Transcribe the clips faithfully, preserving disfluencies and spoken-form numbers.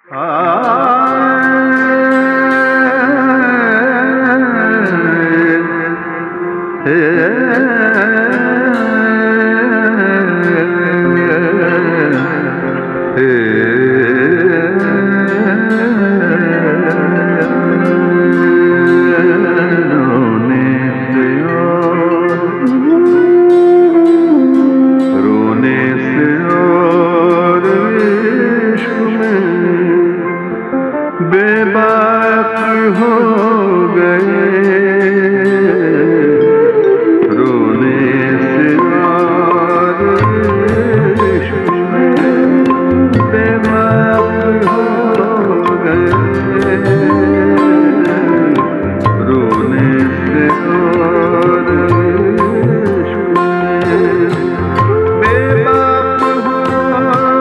बेबाक हो गए रोने से और इश्क में, बेबाक हो गए रोने से और इश्क में, बेबाक हो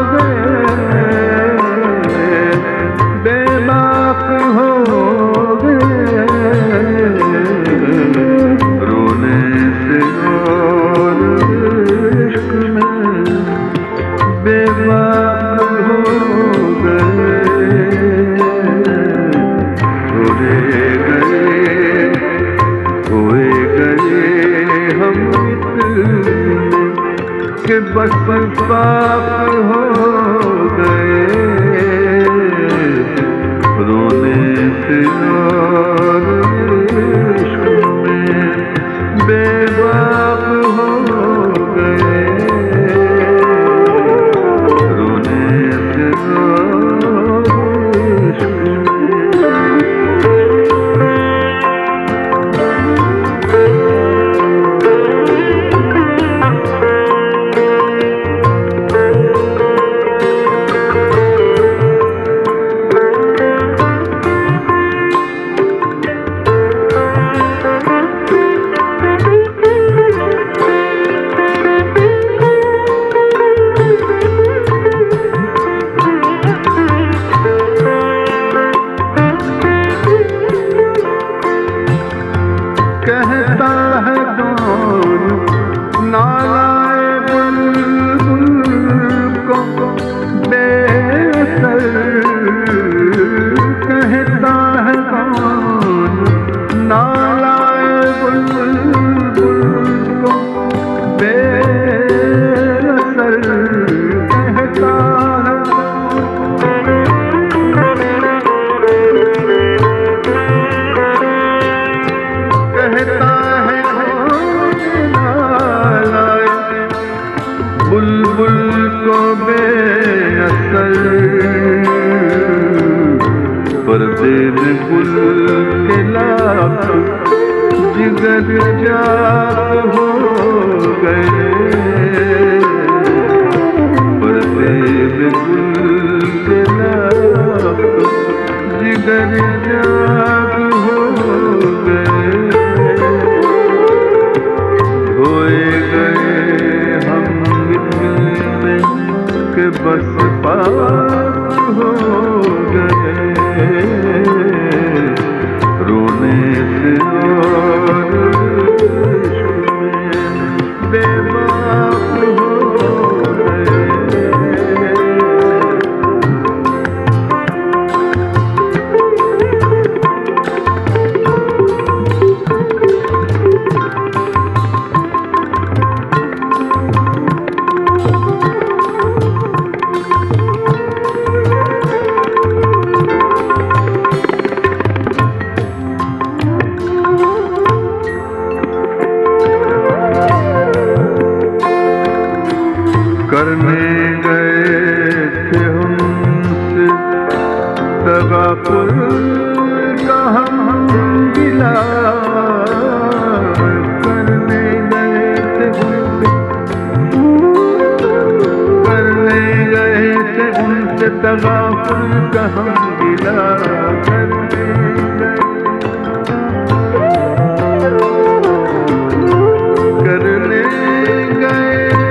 गए बेबाक हो गए रोने से और इश्क में, बेबाक हो गए उड़े गए खोए गए हम इतने कि बस पाप हो गए रोने से और इश्क में, बेबाक हो गए रोने से और इश्क कहता है कौन नालाए बुलबुल को बेअसर, कहता है कौन नालाए बुलबुल को बेअसर, कहता है कहता है बुलबुल को बेअसर, पर्दे में गुल के लाख जिगर जाग हो गए, पर्दे में गुल के लाख जिगर जाग हो गए, खोए गए हम इतने के बस पाप हो गए रोने से और इश्क में, बेबाक हो गए करने गए थे उनसे तगाफुर का हम गिला, करने गए थे उनसे करने गए थे उनसे तगाफुर का हम गिला, करने गए करने गए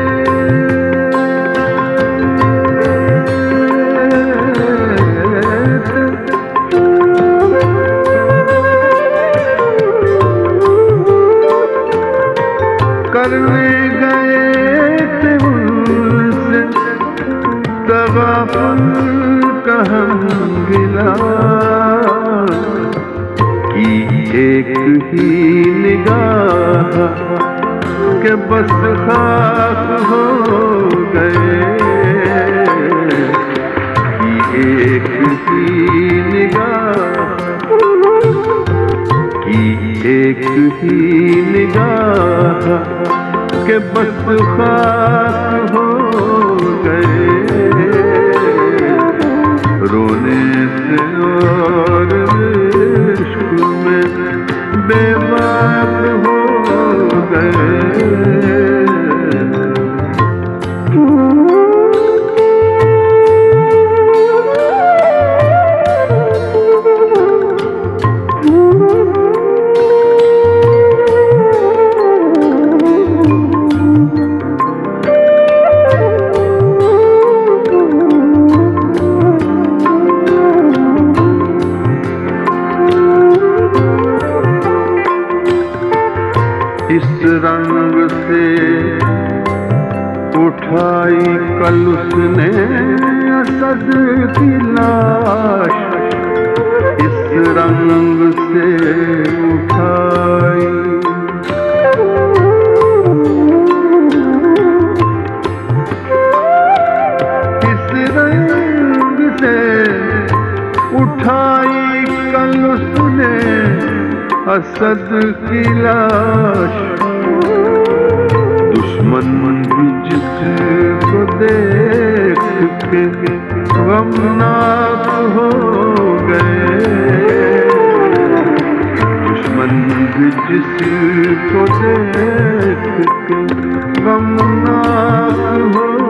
करने गए थे उनसे तगाफुर का हम के बस खाक हो गए कि एक ही निगाह की एक ही निगाह के बस खाक हो गए रोने से और इश्क में बेबाक हो गए। इस रंग से उठाई कल उसने असद की लाश, इस रंग से उठाई इस रंग से उठाई कल उसने असद की लाश। दुश्मन भी जिसको देख के गमनाक हो गए, दुश्मन भी जिसको देख के गमनाक हो